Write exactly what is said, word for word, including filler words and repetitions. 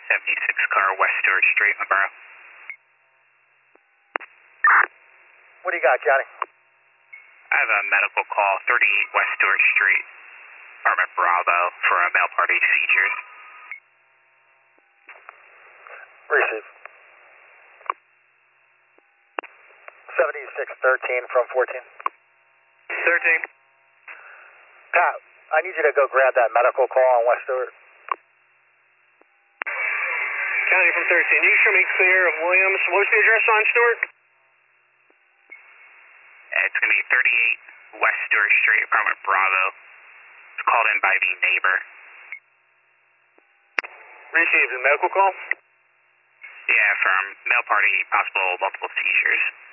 seventy-six car West Stewart Street, Marlboro. What do you got, Johnny? I have a medical call, thirty-eight West Stewart Street, apartment Bravo, for a male party seizures. Receive. seventy-six thirteen from fourteen. thirteen. Pat, I need you to go grab that medical call on West Stewart. County from thirteen. You can show me clear of Williams. What was the address on Stewart? It's going to be thirty-eight West Stewart Street, apartment Bravo. It's called in by the neighbor. Received. A medical call? Yeah, from male party, possible multiple seizures.